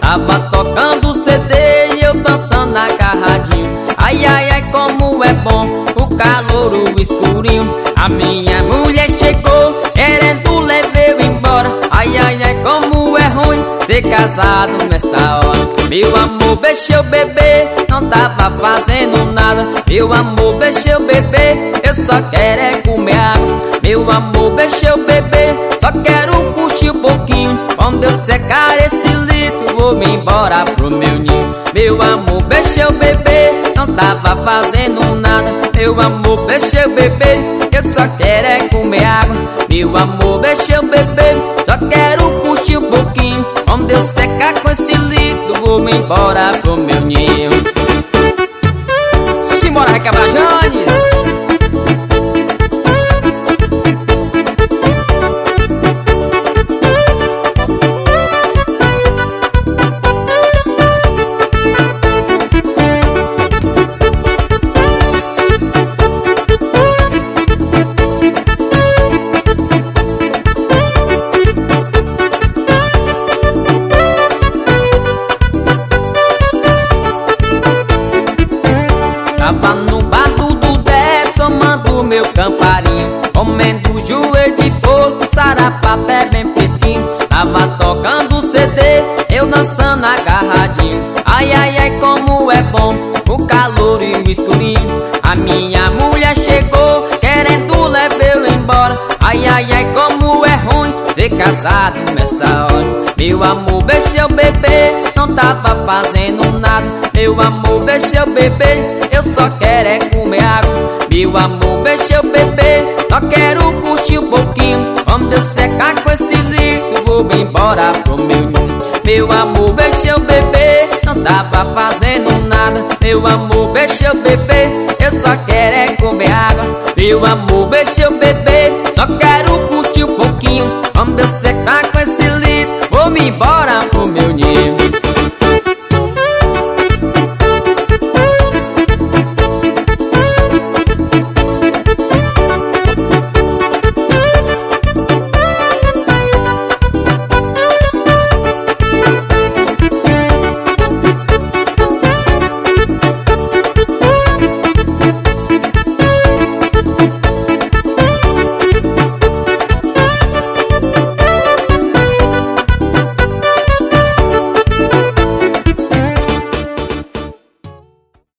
Tava tocando CD e eu dançando agarradinho. Ai, ai, ai, como é bom o calor, o escurinho. A minha mulher chegou querendo levar eu embora. Ai, ai, ai, como é ruim ser casado nesta hora. Meu amor, deixa eu beber, não tava fazendo nada. Meu amor, deixa eu beber, eu só quero é comer água. Meu amor, deixa eu beber, só quero curtir um pouquinho. Quando eu secar esse litro, vou me embora pro meu ninho. Meu amor, deixa eu beber, não tava fazendo nada. Meu amor, deixa eu beber, eu só quero é comer água. Meu amor, deixa eu beber, só quero curtir um pouquinho. Quando eu secar com esse litro, vou me embora pro meu ninho. Simbora, Requebra Janes! Tava no bar do Dudé, tomando meu camparinho, comendo joelho de porco, sarapaté é bem fresquinho. Tava tocando CD, eu dançando agarradinho. Ai, ai, ai, como é bom o calor e o escurinho. A minha mulher chegou querendo levar eu embora. Ai, ai, ai, como é ruim ser casado nesta hora. Meu amor, deixa eu beber, não tava fazendo nada. Meu amor, deixa eu beber, eu só quero é comer água. Meu amor, deixa eu beber, só quero curtir um pouquinho. Quando eu secar com esse litro, vou me embora pro meu ninho. Meu amor, deixa eu beber, não tava fazendo nada. Meu amor, deixa eu beber, eu só quero é comer água. Meu amor, deixa eu beber, só quero curtir um pouquinho. Quando eu secar com esse litro, vou me embora